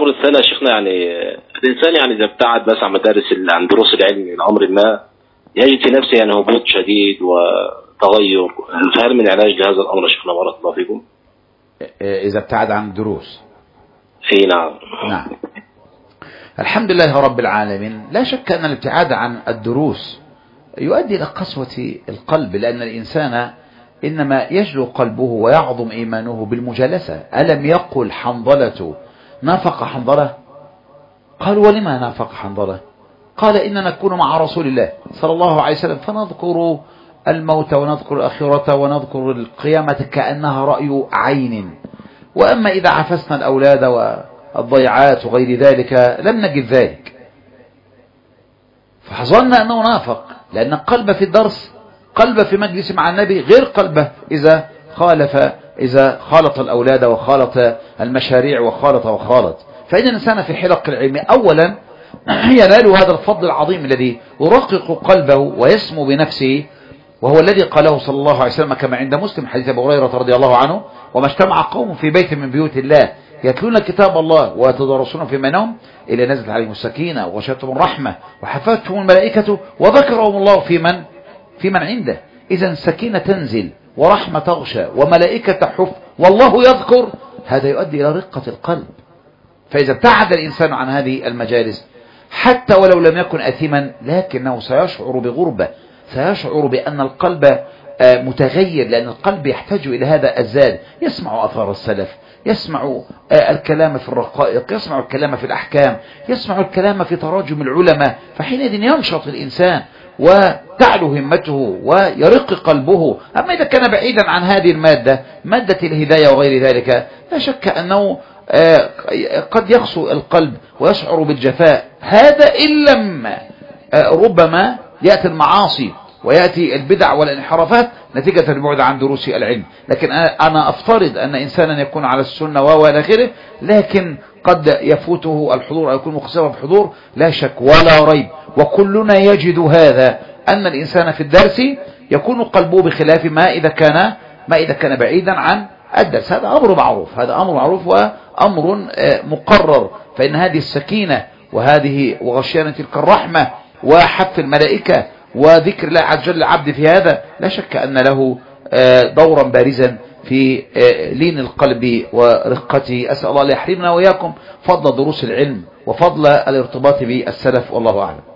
الأمر الثاني يا شيخنا، يعني الإنسان يعني إذا ابتعد بس عن مدارس عن دروس العلم من عمر ما يجد في نفسه يعني هبوط شديد وتغير، فهل من علاج لهذا الأمر يا شيخنا بارك الله فيكم؟ إذا ابتعد عن الدروس. اي نعم. نعم. الحمد لله رب العالمين. لا شك أن الابتعاد عن الدروس يؤدي إلى قسوة القلب، لأن الإنسان إنما يجلو قلبه ويعظم إيمانه بالمجالسة. ألم يقل حنظلة نافق حنظلة؟ قال ولما نافق حنظلة؟ قال إننا نكون مع رسول الله صلى الله عليه وسلم فنذكر الموت ونذكر الآخرة ونذكر القيامة كأنها رأي عين، وأما إذا عفسنا الأولاد والضيعات وغير ذلك لم نجد ذلك. فحظنا أنه نافق، لأن قلبه في الدرس، قلبه في مجلس مع النبي، غير قلبه إذا خالط الأولاد وخالط المشاريع وخالط. فإن الإنسان في حلق العلم أولا ينال هذا الفضل العظيم الذي يرقق قلبه ويسمو بنفسه، وهو الذي قاله صلى الله عليه وسلم كما عند مسلم حديث أبي هريرة رضي الله عنه: وما اجتمع قوم في بيت من بيوت الله يتلون كتاب الله ويتدارسون فيما بينهم إلا نزلت عليهم السكينة وغشيتهم الرحمة وحفتهم الملائكة وذكرهم الله في من عنده. إذا السكينة تنزل ورحمة تغشى وملائكة تحف والله يذكر، هذا يؤدي إلى رقة القلب. فإذا ابتعد الإنسان عن هذه المجالس حتى ولو لم يكن أثما، لكنه سيشعر بغربة، سيشعر بأن القلب متغير، لأن القلب يحتاج إلى هذا الزاد. يسمع أثار السلف، يسمع الكلام في الرقائق، يسمع الكلام في الأحكام، يسمع الكلام في تراجم العلماء، فحينئذ ينشط الإنسان وتعلو همته ويرق قلبه. أما إذا كان بعيدا عن هذه المادة، مادة الهداية وغير ذلك، لا شك أنه قد يخسو القلب ويشعر بالجفاء. هذا إن لم ربما يأتي المعاصي ويأتي البدع والانحرافات نتيجة البعد عن دروس العلم. لكن أنا أفترض أن إنسانا يكون على السنة وإلى آخره، لكن قد يفوته الحضور أو يكون مقصرا في الحضور، لا شك ولا ريب، وكلنا يجد هذا، أن الإنسان في الدرس يكون قلبه بخلاف ما إذا كان بعيدا عن الدرس. هذا أمر معروف، وأمر مقرر. فإن هذه السكينة وغشيان تلك الرحمة وحف الملائكة وذكر الله عز وجل العبد في هذا، لا شك أن له دورا بارزا في لين القلب ورقته. أسأل الله يحرمنا وإياكم فضل دروس العلم وفضل الارتباط بالسلف، والله أعلم.